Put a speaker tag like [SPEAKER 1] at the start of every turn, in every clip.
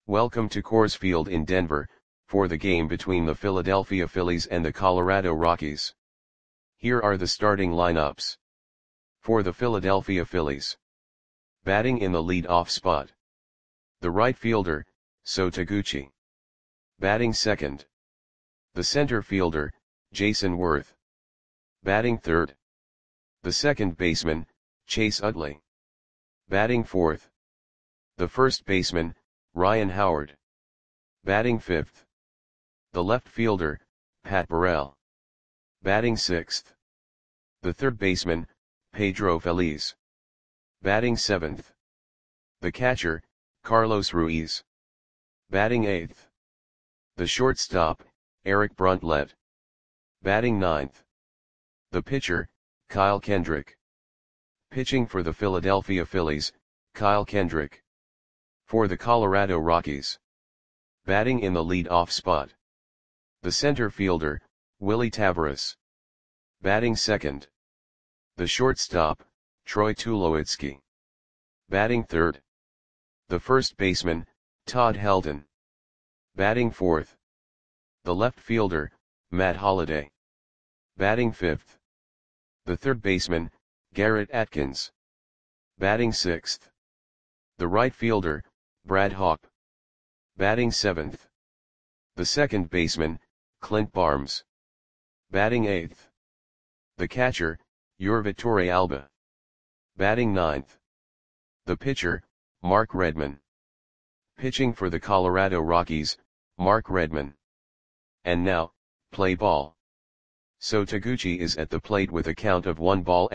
[SPEAKER 1] Welcome to Coors Field in Denver, for the game between the Philadelphia Phillies and the Colorado Rockies. Here are the starting lineups. For the Philadelphia Phillies. Batting in the lead-off spot. The right fielder, Sho Taguchi. Batting second. The center fielder, Jayson Werth. Batting third. The second baseman, Chase Utley. Batting fourth. The first baseman, Ryan Howard. Batting fifth. The left fielder, Pat Burrell. Batting sixth. The third baseman, Pedro Feliz. Batting seventh. The catcher, Carlos Ruiz. Batting eighth. The shortstop, Eric Bruntlett. Batting ninth. The pitcher, Kyle Kendrick. Pitching for the Philadelphia Phillies, Kyle Kendrick. For the Colorado Rockies. Batting in the lead-off spot. The center fielder, Willy Taveras. Batting second. The shortstop, Troy Tulowitzki. Batting third. The first baseman, Todd Helton. Batting fourth. The left fielder, Matt Holliday. Batting fifth. The third baseman, Garrett Atkins. Batting sixth. The right fielder, Brad Hawpe. Batting seventh. The second baseman, Clint Barnes. Batting eighth. The catcher, Yurvit Torrealba. Batting ninth. The pitcher, Mark Redman. Pitching for the Colorado Rockies, Mark Redman. And now, play ball. Sho Taguchi is at the plate with a count of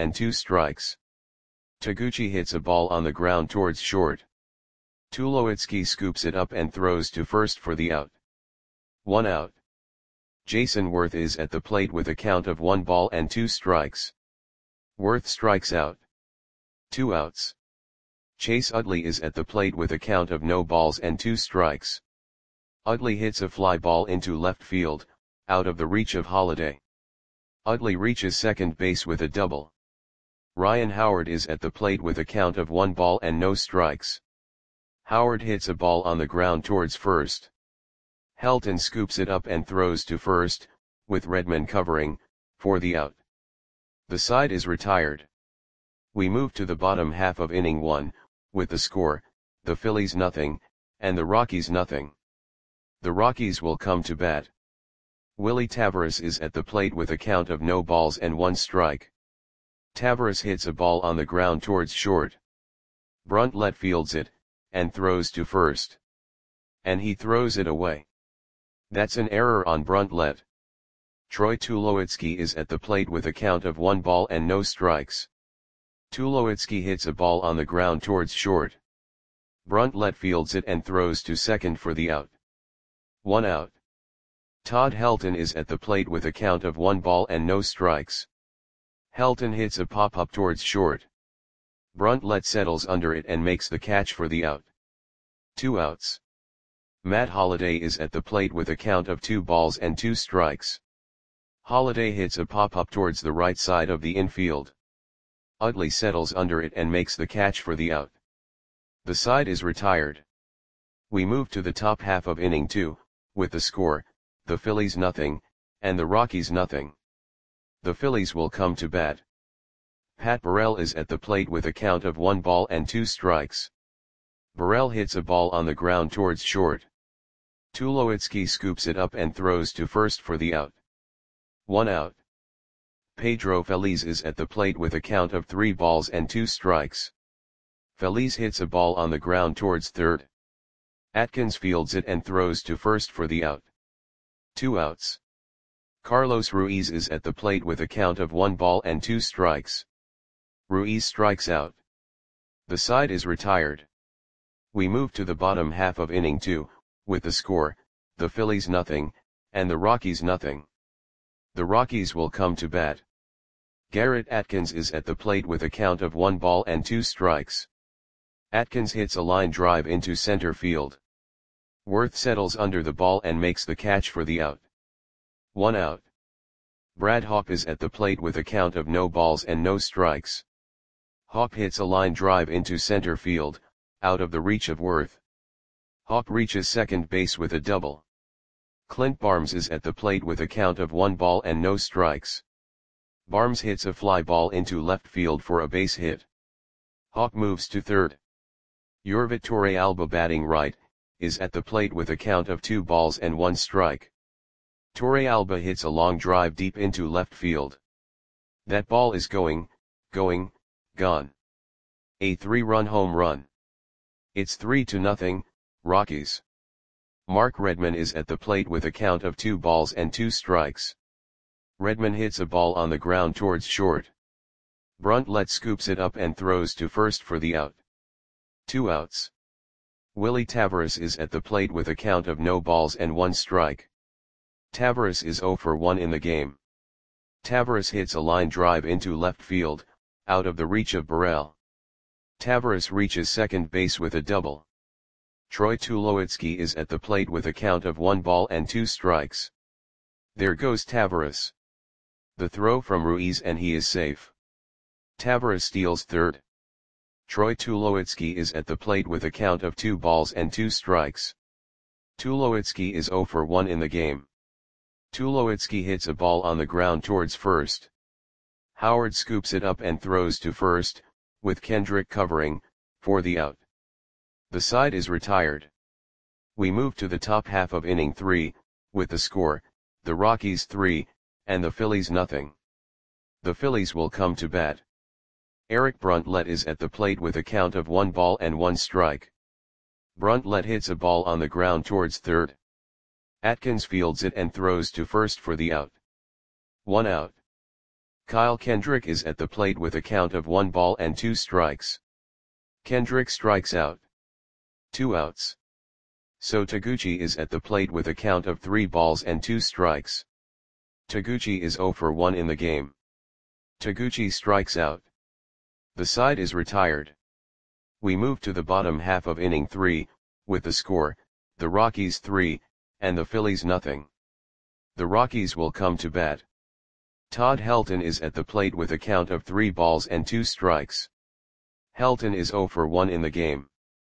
[SPEAKER 1] 1-2. Taguchi hits a ball on the ground towards short. Tulowitzki scoops it up and throws to first for the out. 1 out. Jayson Werth is at the plate with a count of 1-2. Werth strikes out. 2 outs. Chase Utley is at the plate with a count of no balls and 2 strikes. Utley hits a fly ball into left field, out of the reach of Holliday. Utley reaches second base with a double. Ryan Howard is at the plate with a count of 1 ball and no strikes. Howard hits a ball on the ground towards first. Helton scoops it up and throws to first, with Redman covering, for the out. The side is retired. We move to the bottom half of inning 1, with the score, the Phillies 0, and the Rockies 0. The Rockies will come to bat. Willy Taveras is at the plate with a count of no balls and 1 strike. Taveras hits a ball on the ground towards short. Bruntlett fields it, and throws to first. And he throws it away. That's an error on Bruntlett. Troy Tulowitzki is at the plate with a count of 1 ball and no strikes. Tulowitzki hits a ball on the ground towards short. Bruntlett fields it and throws to second for the out. 1 out. Todd Helton is at the plate with a count of 1 ball and no strikes. Helton hits a pop-up towards short. Bruntlett settles under it and makes the catch for the out. 2 outs. Matt Holliday is at the plate with a count of 2 balls and 2 strikes. Holliday hits a pop-up towards the right side of the infield. Utley settles under it and makes the catch for the out. The side is retired. We move to the top half of inning 2, with the score, the Phillies 0, and the Rockies 0. The Phillies will come to bat. Pat Burrell is at the plate with a count of 1 ball and 2 strikes. Burrell hits a ball on the ground towards short. Tulowitzki scoops it up and throws to first for the out. 1 out. Pedro Feliz is at the plate with a count of 3 balls and 2 strikes. Feliz hits a ball on the ground towards third. Atkins fields it and throws to first for the out. 2 outs. Carlos Ruiz is at the plate with a count of 1 ball and 2 strikes. Ruiz strikes out. The side is retired. We move to the bottom half of inning 2, with the score, the Phillies 0, and the Rockies 0. The Rockies will come to bat. Garrett Atkins is at the plate with a count of 1 ball and 2 strikes. Atkins hits a line drive into center field. Werth settles under the ball and makes the catch for the out. 1 out. Brad Hawpe is at the plate with a count of no balls and no strikes. Hawpe hits a line drive into center field, out of the reach of Werth. Hawk reaches second base with a double. Clint Barnes is at the plate with a count of 1 ball and no strikes. Barnes hits a fly ball into left field for a base hit. Hawk moves to third. Yorvit Torrealba, batting right, is at the plate with a count of 2 balls and 1 strike. Torrealba hits a long drive deep into left field. That ball is going, gone. A 3-run home run. It's 3-0, Rockies. Mark Redman is at the plate with a count of 2 balls and 2 strikes. Redman hits a ball on the ground towards short. Bruntlett scoops it up and throws to first for the out. 2 outs. Willie Taveras is at the plate with a count of no balls and 1 strike. Taveras is 0 for 1 in the game. Taveras hits a line drive into left field, out of the reach of Burrell. Taveras reaches second base with a double. Troy Tulowitzki is at the plate with a count of 1 ball and 2 strikes. There goes Taveras. The throw from Ruiz and he is safe. Taveras steals third. Troy Tulowitzki is at the plate with a count of 2 balls and 2 strikes. Tulowitzki is 0 for 1 in the game. Tulowitzki hits a ball on the ground towards first. Howard scoops it up and throws to first, with Kendrick covering, for the out. The side is retired. We move to the top half of inning 3, with the score, the Rockies 3, and the Phillies nothing. The Phillies will come to bat. Eric Bruntlett is at the plate with a count of 1 ball and 1 strike. Bruntlett hits a ball on the ground towards third. Atkins fields it and throws to first for the out. 1 out. Kyle Kendrick is at the plate with a count of 1 ball and 2 strikes. Kendrick strikes out. 2 outs. So Taguchi is at the plate with a count of 3 balls and 2 strikes. Taguchi is 0 for 1 in the game. Taguchi strikes out. The side is retired. We move to the bottom half of inning 3, with the score, the Rockies 3, and the Phillies nothing. The Rockies will come to bat. Todd Helton is at the plate with a count of 3 balls and 2 strikes. Helton is 0 for 1 in the game.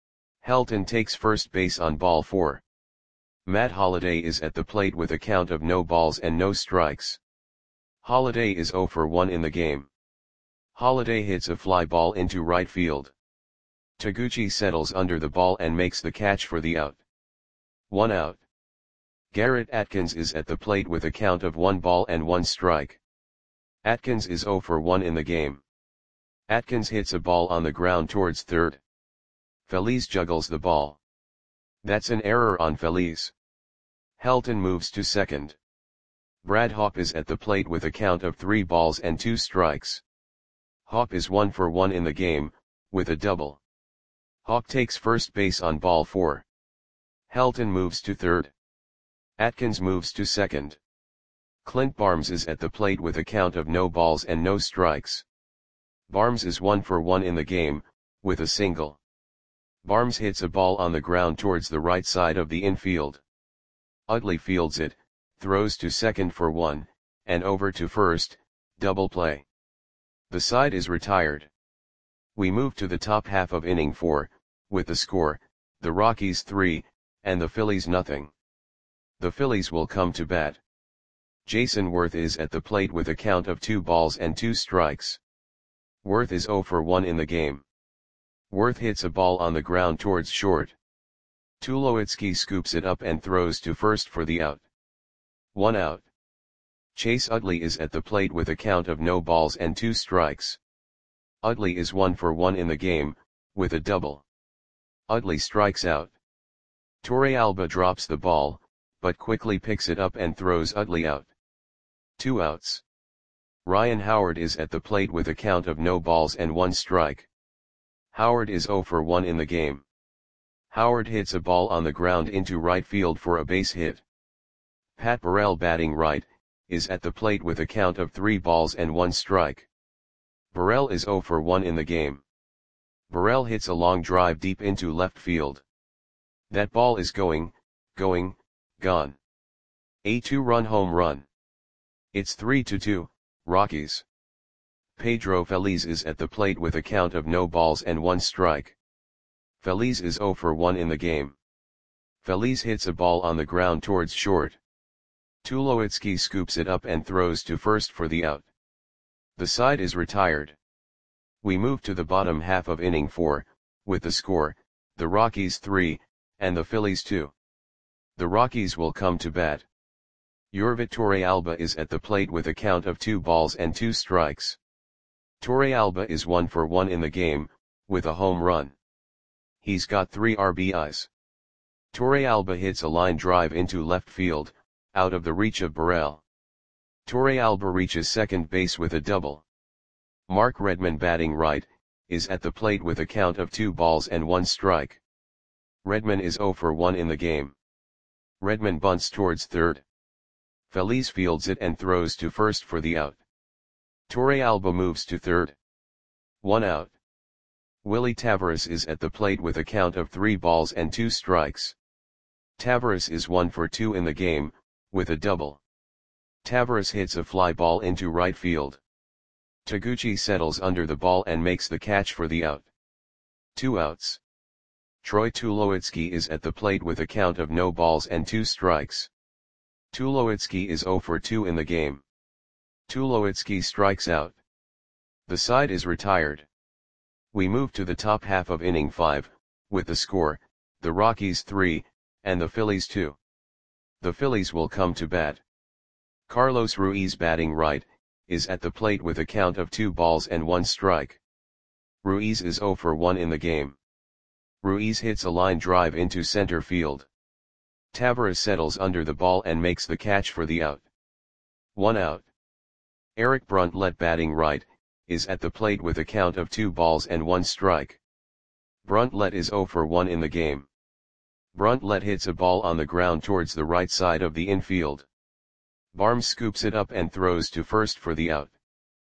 [SPEAKER 1] Helton takes first base on ball 4. Matt Holliday is at the plate with a count of no balls and no strikes. Holliday is 0 for 1 in the game. Holliday hits a fly ball into right field. Taguchi settles under the ball and makes the catch for the out. 1 out. Garrett Atkins is at the plate with a count of 1 ball and 1 strike. Atkins is 0 for 1 in the game. Atkins hits a ball on the ground towards third. Feliz juggles the ball. That's an error on Feliz. Helton moves to second. Brad Hawpe is at the plate with a count of 3 balls and 2 strikes. Hawpe is 1 for 1 in the game, with a double. Hawpe takes first base on ball 4. Helton moves to third. Atkins moves to second. Clint Barnes is at the plate with a count of no balls and no strikes. Barnes is 1 for 1 in the game, with a single. Barnes hits a ball on the ground towards the right side of the infield. Utley fields it, throws to second for 1, and over to first, double play. The side is retired. We move to the top half of inning 4, with the score, the Rockies 3, and the Phillies nothing. The Phillies will come to bat. Jason Worth is at the plate with a count of 2 balls and 2 strikes. Worth is 0 for 1 in the game. Worth hits a ball on the ground towards short. Tulowitzki scoops it up and throws to first for the out. 1 out. Chase Utley is at the plate with a count of no balls and 2 strikes. Utley is 1 for 1 in the game, with a double. Utley strikes out. Torrealba drops the ball, but quickly picks it up and throws Utley out. 2 outs. Ryan Howard is at the plate with a count of no balls and 1 strike. Howard is 0 for 1 in the game. Howard hits a ball on the ground into right field for a base hit. Pat Burrell, batting right, is at the plate with a count of 3 balls and 1 strike. Burrell is 0 for 1 in the game. Burrell hits a long drive deep into left field. That ball is going, gone. A 2-run home run. It's 3-2, Rockies. Pedro Feliz is at the plate with a count of no balls and 1 strike. Feliz is 0 for 1 in the game. Feliz hits a ball on the ground towards short. Tulowitzki scoops it up and throws to first for the out. The side is retired. We move to the bottom half of inning 4, with the score, the Rockies 3, and the Phillies 2. The Rockies will come to bat. Yorvit Torrealba is at the plate with a count of 2 balls and 2 strikes. Torrealba is 1 for 1 in the game, with a home run. He's got 3 RBIs. Torrealba hits a line drive into left field, out of the reach of Burrell. Torrealba reaches second base with a double. Mark Redman, batting right, is at the plate with a count of 2 balls and 1 strike. Redman is 0 for 1 in the game. Redman bunts towards third. Feliz fields it and throws to first for the out. Torrealba moves to third. 1 out. Willie Tavares is at the plate with a count of 3 balls and 2 strikes. Tavares is 1 for 2 in the game, with a double. Tavares hits a fly ball into right field. Taguchi settles under the ball and makes the catch for the out. 2 outs. Troy Tulowitzki is at the plate with a count of no balls and 2 strikes. Tulowitzki is 0 for 2 in the game. Tulowitzki strikes out. The side is retired. We move to the top half of inning 5, with the score, the Rockies 3, and the Phillies 2. The Phillies will come to bat. Carlos Ruiz, batting right, is at the plate with a count of 2 balls and 1 strike. Ruiz is 0 for 1 in the game. Ruiz hits a line drive into center field. Tavares settles under the ball and makes the catch for the out. 1 out. Eric Bruntlett, batting right, is at the plate with a count of 2 balls and 1 strike. Bruntlett is 0 for 1 in the game. Bruntlett hits a ball on the ground towards the right side of the infield. Barnes scoops it up and throws to first for the out.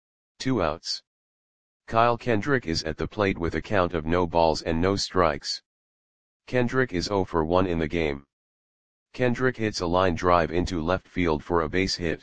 [SPEAKER 1] 2 outs. Kyle Kendrick is at the plate with a count of no balls and no strikes. Kendrick is 0 for 1 in the game. Kendrick hits a line drive into left field for a base hit.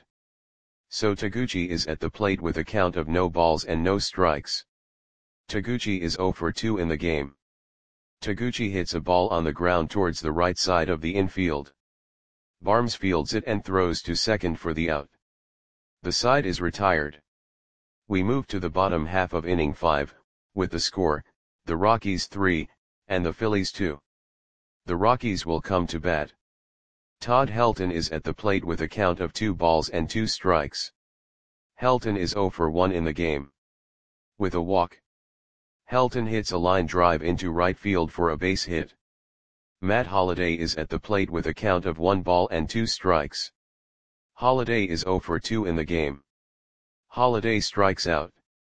[SPEAKER 1] So Taguchi is at the plate with a count of no balls and no strikes. Taguchi is 0 for 2 in the game. Taguchi hits a ball on the ground towards the right side of the infield. Barnes fields it and throws to second for the out. The side is retired. We move to the bottom half of inning 5, with the score, the Rockies 3, and the Phillies 2. The Rockies will come to bat. Todd Helton is at the plate with a count of 2 balls and 2 strikes. Helton is 0 for 1 in the game. With a walk. Helton hits a line drive into right field for a base hit. Matt Holliday is at the plate with a count of 1 ball and 2 strikes. Holliday is 0 for 2 in the game. Holliday strikes out.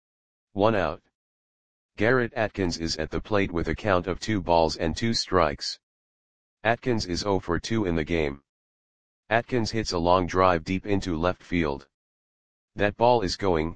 [SPEAKER 1] 1 out. Garrett Atkins is at the plate with a count of 2 balls and 2 strikes. Atkins is 0 for 2 in the game. Atkins hits a long drive deep into left field. That ball is gone.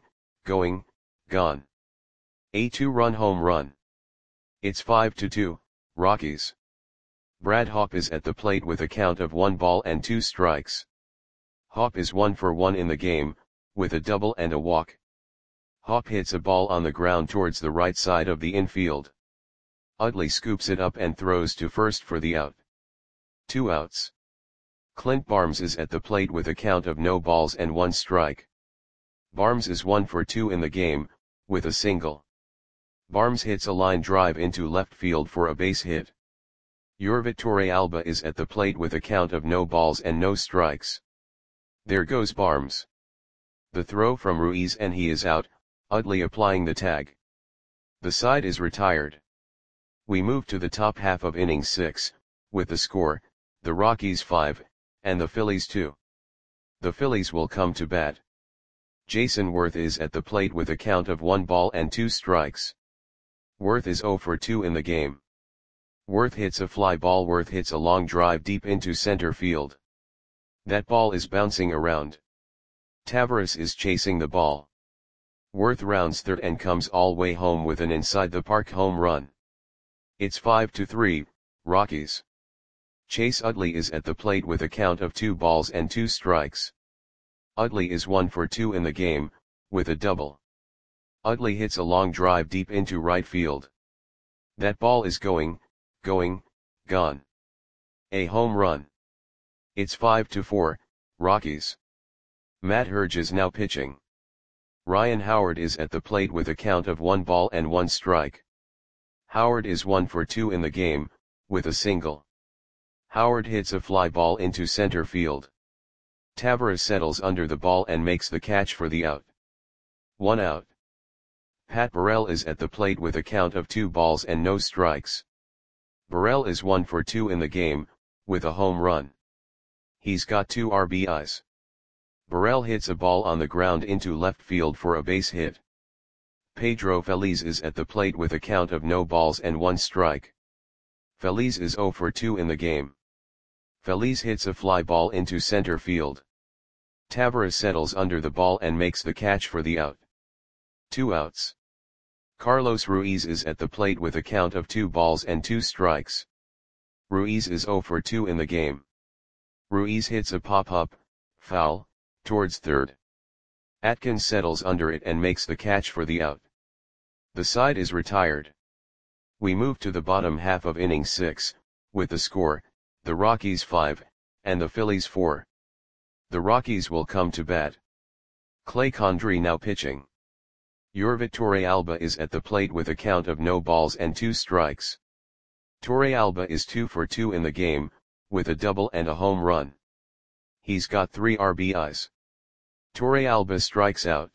[SPEAKER 1] A 2-run home run. It's 5-2, Rockies. Brad Hawpe is at the plate with a count of 1 ball and 2 strikes. Hawpe is 1 for 1 in the game, with a double and a walk. Hawpe hits a ball on the ground towards the right side of the infield. Utley scoops it up and throws to first for the out. 2 outs. Clint Barnes is at the plate with a count of no balls and 1 strike. Barnes is 1 for 2 in the game, with a single. Barnes hits a line drive into left field for a base hit. Yorvit Torrealba is at the plate with a count of no balls and no strikes. There goes Barnes. The throw from Ruiz and he is out, Utley applying the tag. The side is retired. We move to the top half of inning 6, with the score, the Rockies 5, and the Phillies 2. The Phillies will come to bat. Jason Worth is at the plate with a count of 1 ball and 2 strikes. Worth is 0 for 2 in the game. Worth hits a fly ball. Worth hits a long drive deep into center field. That ball is bouncing around. Tavares is chasing the ball. Worth rounds third and comes all way home with an inside the park home run. It's 5-3, Rockies. Chase Utley is at the plate with a count of 2 balls and 2 strikes. Utley is 1 for 2 in the game, with a double. Utley hits a long drive deep into right field. That ball is gone. A home run. It's 5-4, Rockies. Matt Herges now pitching. Ryan Howard is at the plate with a count of 1 ball and 1 strike. Howard is 1 for 2 in the game, with a single. Howard hits a fly ball into center field. Taveras settles under the ball and makes the catch for the out. 1 out. Pat Burrell is at the plate with a count of 2 balls and no strikes. Burrell is 1 for 2 in the game, with a home run. He's got 2 RBIs. Burrell hits a ball on the ground into left field for a base hit. Pedro Feliz is at the plate with a count of no balls and 1 strike. Feliz is 0 for 2 in the game. Feliz hits a fly ball into center field. Taveras settles under the ball and makes the catch for the out. 2 outs. Carlos Ruiz is at the plate with a count of 2 balls and 2 strikes. Ruiz is 0 for 2 in the game. Ruiz hits a pop-up, foul, towards third. Atkins settles under it and makes the catch for the out. The side is retired. We move to the bottom half of inning 6, with the score, the Rockies 5, and the Phillies 4. The Rockies will come to bat. Clay Condrey now pitching. Yorvit Torrealba is at the plate with a count of no balls and 2 strikes. Torrealba is 2 for 2 in the game, with a double and a home run. He's got 3 RBIs. Torrealba strikes out.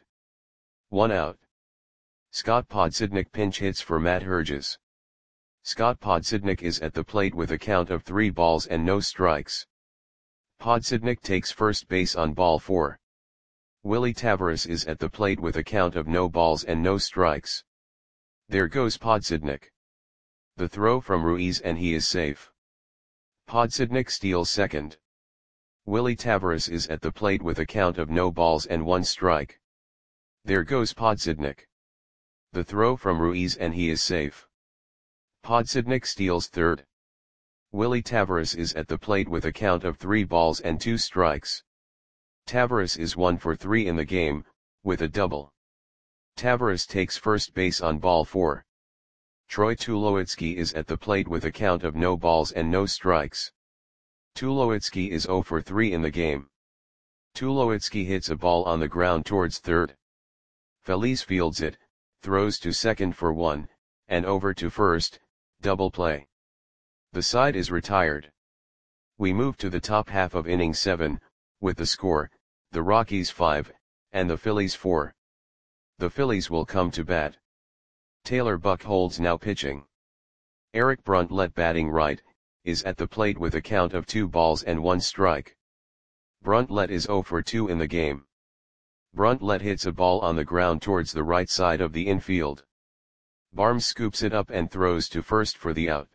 [SPEAKER 1] 1 out. Scott Podsednik pinch hits for Matt Herges. Scott Podsednik is at the plate with a count of 3 balls and no strikes. Podsednik takes first base on ball 4. Willie Taveras is at the plate with a count of no balls and no strikes. There goes Podsednik. The throw from Ruiz and he is safe. Podsednik steals second. Willie Taveras is at the plate with a count of no balls and 1 strike. There goes Podsednik. The throw from Ruiz and he is safe. Podsednik steals third. Willie Taveras is at the plate with a count of 3 balls and 2 strikes. Taveras is 1 for 3 in the game, with a double. Taveras takes first base on ball 4. Troy Tulowitzki is at the plate with a count of no balls and no strikes. Tulowitzki is 0 for 3 in the game. Tulowitzki hits a ball on the ground towards third. Feliz fields it, throws to second for 1, and over to first, double play. The side is retired. We move to the top half of inning 7, with the score, the Rockies 5, and the Phillies 4. The Phillies will come to bat. Taylor Buchholz now pitching. Eric Bruntlett batting right, is at the plate with a count of 2 balls and 1 strike. Bruntlett is 0 for 2 in the game. Bruntlett hits a ball on the ground towards the right side of the infield. Barnes scoops it up and throws to first for the out.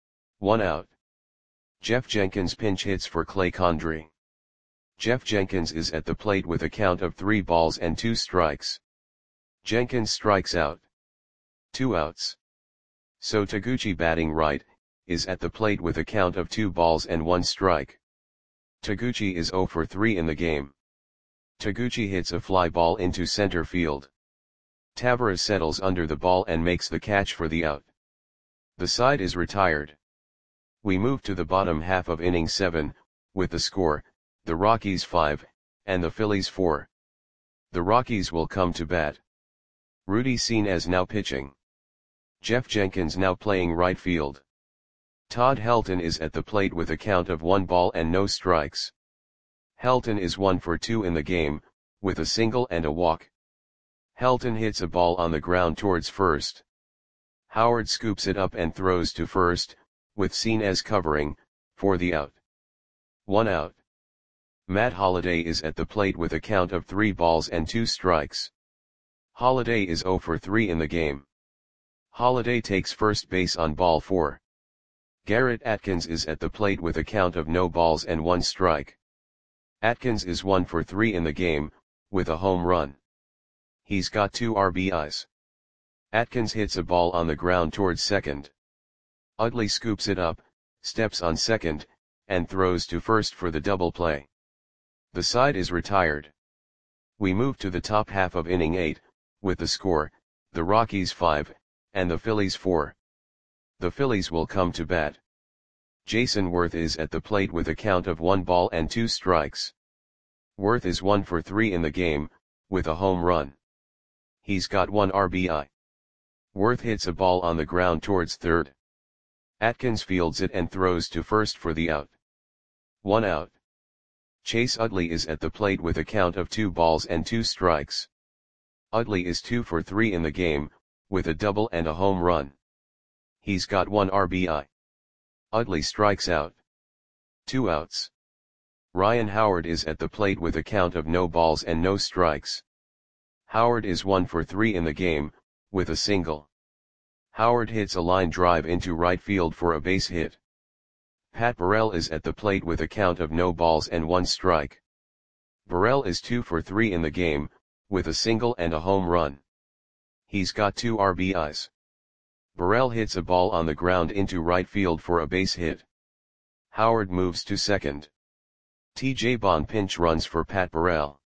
[SPEAKER 1] 1 out. Jeff Jenkins pinch hits for Clay Condrey. Jeff Jenkins is at the plate with a count of 3 balls and 2 strikes. Jenkins strikes out. 2 outs. So Taguchi batting right, is at the plate with a count of 2 balls and 1 strike. Taguchi is 0 for 3 in the game. Taguchi hits a fly ball into center field. Taveras settles under the ball and makes the catch for the out. The side is retired. We move to the bottom half of inning 7, with the score, the Rockies 5, and the Phillies 4. The Rockies will come to bat. Rudy Senes now pitching. Jeff Jenkins now playing right field. Todd Helton is at the plate with a count of 1 ball and no strikes. Helton is 1 for 2 in the game, with a single and a walk. Helton hits a ball on the ground towards first. Howard scoops it up and throws to first, with Senes covering, for the out. 1 out. Matt Holliday is at the plate with a count of 3 balls and 2 strikes. Holliday is 0 for 3 in the game. Holliday takes first base on ball 4. Garrett Atkins is at the plate with a count of no balls and 1 strike. Atkins is 1 for 3 in the game, with a home run. He's got 2 RBIs. Atkins hits a ball on the ground towards second. Utley scoops it up, steps on second, and throws to first for the double play. The side is retired. We move to the top half of inning 8, with the score, the Rockies 5, and the Phillies 4. The Phillies will come to bat. Jason Worth is at the plate with a count of 1 ball and 2 strikes. Worth is 1 for 3 in the game, with a home run. He's got 1 RBI. Worth hits a ball on the ground towards third. Atkins fields it and throws to first for the out. 1 out. Chase Utley is at the plate with a count of 2 balls and 2 strikes. Utley is 2 for 3 in the game, with a double and a home run. He's got 1 RBI. Utley strikes out. 2 outs. Ryan Howard is at the plate with a count of no balls and no strikes. Howard is 1 for 3 in the game, with a single. Howard hits a line drive into right field for a base hit. Pat Burrell is at the plate with a count of no balls and 1 strike. Burrell is 2 for 3 in the game, with a single and a home run. He's got 2 RBIs. Burrell hits a ball on the ground into right field for a base hit. Howard moves to second. T.J. Bond pinch runs for Pat Burrell.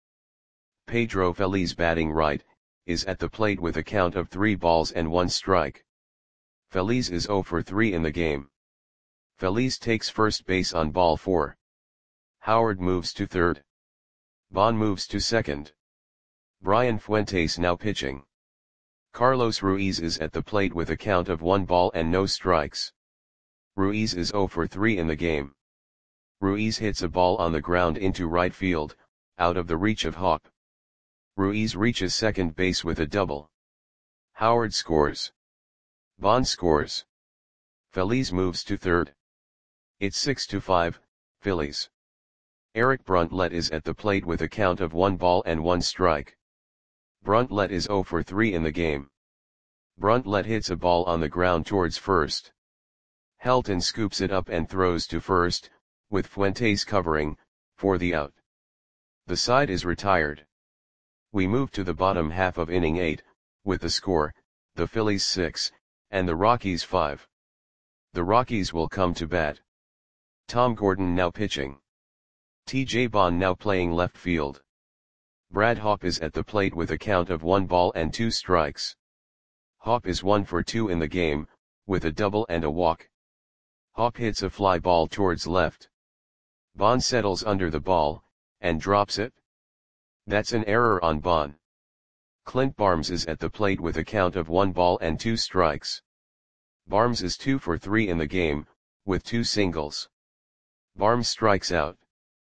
[SPEAKER 1] Pedro Feliz, batting right, is at the plate with a count of 3 balls and 1 strike. Feliz is 0 for 3 in the game. Feliz takes first base on ball 4. Howard moves to third. Bond moves to second. Brian Fuentes now pitching. Carlos Ruiz is at the plate with a count of 1 ball and no strikes. Ruiz is 0 for 3 in the game. Ruiz hits a ball on the ground into right field, out of the reach of Hawk. Ruiz reaches second base with a double. Howard scores. Bond scores. Feliz moves to third. It's 6-5, Phillies. Eric Bruntlett is at the plate with a count of 1 ball and 1 strike. Bruntlett is 0 for 3 in the game. Bruntlett hits a ball on the ground towards first. Helton scoops it up and throws to first, with Fuentes covering, for the out. The side is retired. We move to the bottom half of inning 8, with the score, the Phillies 6, and the Rockies 5. The Rockies will come to bat. Tom Gordon now pitching. T.J. Bond now playing left field. Brad Hawpe is at the plate with a count of 1 ball and 2 strikes. Hawpe is 1 for 2 in the game, with a double and a walk. Hawpe hits a fly ball towards left. Bond settles under the ball, and drops it. That's an error on Bond. Clint Barnes is at the plate with a count of 1 ball and 2 strikes. Barnes is 2 for 3 in the game, with 2 singles. Barnes strikes out.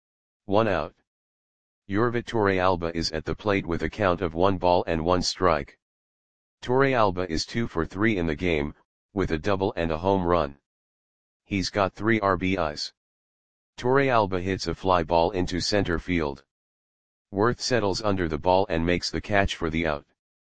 [SPEAKER 1] 1 out. Yorvit Torrealba is at the plate with a count of 1 ball and 1 strike. Torrealba is 2 for 3 in the game, with a double and a home run. He's got 3 RBIs. Torrealba hits a fly ball into center field. Worth settles under the ball and makes the catch for the out.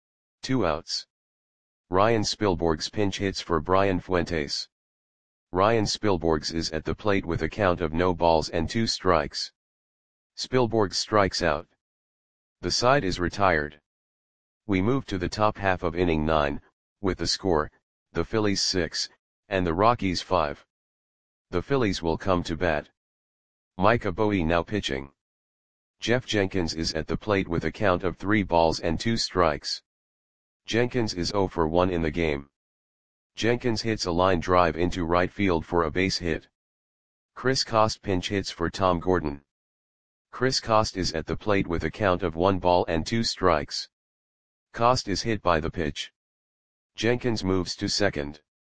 [SPEAKER 1] 2 outs. Ryan Spilborghs pinch hits for Brian Fuentes. Ryan Spilborghs is at the plate with a count of no balls and 2 strikes. Spilborghs strikes out. The side is retired. We move to the top half of inning 9, with the score, the Phillies 6, and the Rockies 5. The Phillies will come to bat. Micah Bowie now pitching. Jeff Jenkins is at the plate with a count of 3 balls and 2 strikes. Jenkins is 0 for 1 in the game. Jenkins hits a line drive into right field for a base hit. Chris Coste pinch hits for Tom Gordon. Chris Coste is at the plate with a count of 1 ball and 2 strikes. Coste is hit by the pitch. Jenkins moves to second.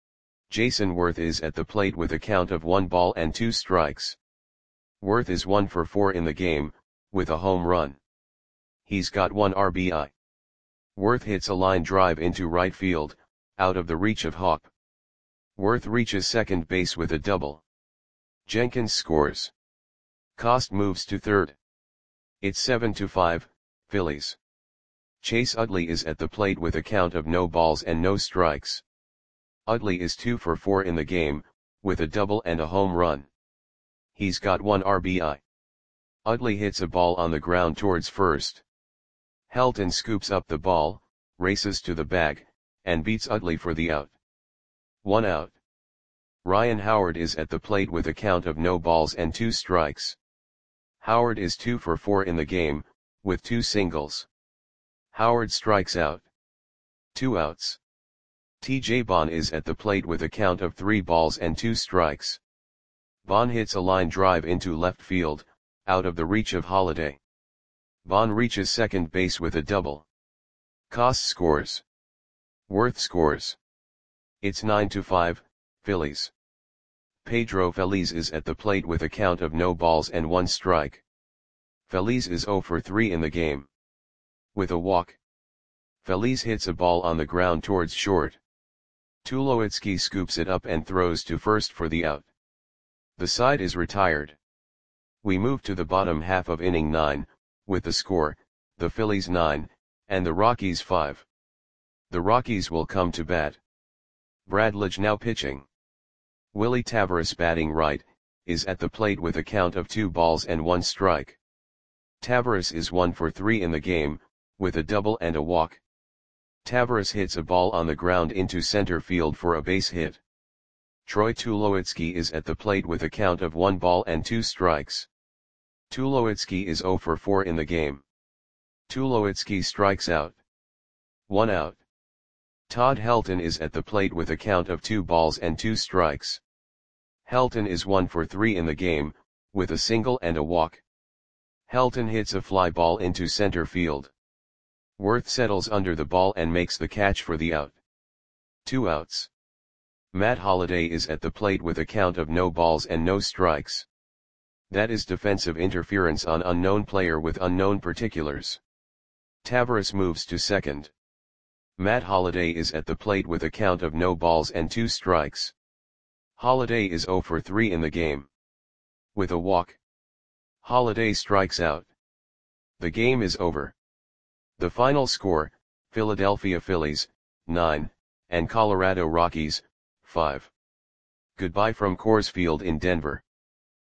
[SPEAKER 1] Jason Worth is at the plate with a count of 1 ball and 2 strikes. Worth is 1 for 4 in the game, with a home run. He's got 1 RBI. Worth hits a line drive into right field, out of the reach of Hawpe. Worth reaches second base with a double. Jenkins scores. Coste moves to third. It's 7-5, Phillies. Chase Utley is at the plate with a count of no balls and no strikes. Utley is 2 for 4 in the game, with a double and a home run. He's got 1 RBI. Utley hits a ball on the ground towards first. Helton scoops up the ball, races to the bag, and beats Utley for the out. 1 out. Ryan Howard is at the plate with a count of no balls and 2 strikes. Howard is 2 for 4 in the game, with 2 singles. Howard strikes out. 2 outs. T.J. Bond is at the plate with a count of 3 balls and 2 strikes. Vaughn hits a line drive into left field, out of the reach of Holliday. Vaughn reaches second base with a double. Koss scores. Werth scores. It's 9-5, Phillies. Pedro Feliz is at the plate with a count of no balls and 1 strike. Feliz is 0 for 3 in the game. With a walk. Feliz hits a ball on the ground towards short. Tulowitzki scoops it up and throws to first for the out. The side is retired. We move to the bottom half of inning 9, with the score, the Phillies 9, and the Rockies 5. The Rockies will come to bat. Bradledge now pitching. Willie Taveras batting right, is at the plate with a count of 2 balls and 1 strike. Taveras is 1 for 3 in the game, with a double and a walk. Taveras hits a ball on the ground into center field for a base hit. Troy Tulowitzki is at the plate with a count of 1 ball and 2 strikes. Tulowitzki is 0 for 4 in the game. Tulowitzki strikes out. 1 out. Todd Helton is at the plate with a count of 2 balls and 2 strikes. Helton is 1 for 3 in the game, with a single and a walk. Helton hits a fly ball into center field. Werth settles under the ball and makes the catch for the out. 2 outs. Matt Holliday is at the plate with a count of no balls and no strikes. That is defensive interference on unknown player with unknown particulars. Taveras moves to second. Matt Holliday is at the plate with a count of no balls and 2 strikes. Holliday is 0 for 3 in the game. With a walk. Holliday strikes out. The game is over. The final score, Philadelphia Phillies, 9, and Colorado Rockies, 5. Goodbye from Coors Field in Denver.